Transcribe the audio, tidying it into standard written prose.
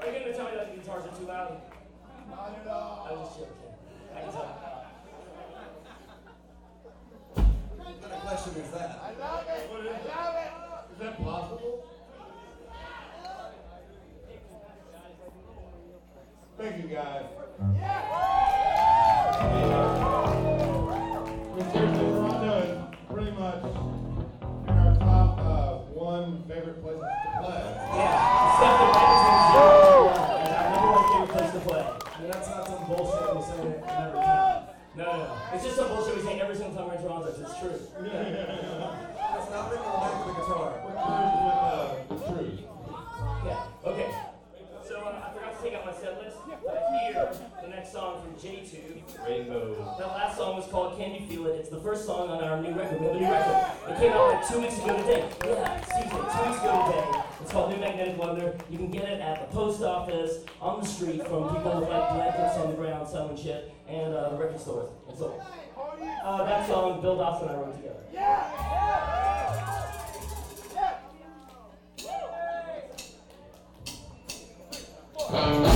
you going to tell me that the guitars are too loud? Not at all. I was just joking. I can tell. What kind of question is that? I love it. I love it. Is that possible? Thank you, guys. Toronto is pretty much in our top one favorite places to play. Yeah, it's definitely Edmonton's our number one favorite place to play. Yeah, that's not some bullshit we say every time. No. It's just some bullshit we say every single time we're in Toronto. It's true. That's nothing along with the guitar. With the truth. Yeah, okay. So I forgot to take out my set list. But here, the next song from J2. Rainbow. That last song was called Can You Feel It? It's the first song on our new record. We have a new record. It came out like 2 weeks ago today. Yeah, excuse me, 2 weeks ago today. It's called New Magnetic Wonder. You can get it at the post office, on the street, from people with like blankets on the ground selling shit, and record stores. And so, that song, Bill Dawson and I wrote together. Yeah.